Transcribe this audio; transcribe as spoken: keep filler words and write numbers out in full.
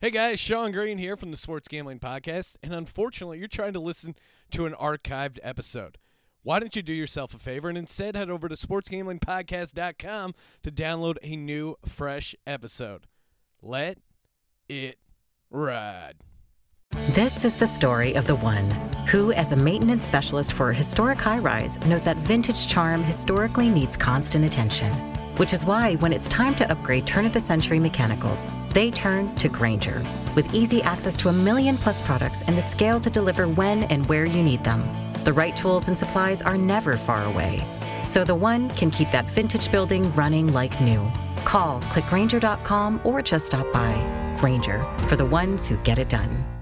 Hey guys, Sean Green here from the Sports Gambling Podcast, and unfortunately, you're trying to listen to an archived episode. Why don't you do yourself a favor and instead head over to sports gambling podcast dot com to download a new, fresh episode. Let it ride. This is the story of the one who, as a maintenance specialist for a historic high-rise, knows that vintage charm historically needs constant attention. Which is why, when it's time to upgrade turn-of-the-century mechanicals, they turn to Grainger. With easy access to a million-plus products and the scale to deliver when and where you need them, the right tools and supplies are never far away. So the one can keep that vintage building running like new. Call, click Grainger dot com, or just stop by. Grainger, for the ones who get it done.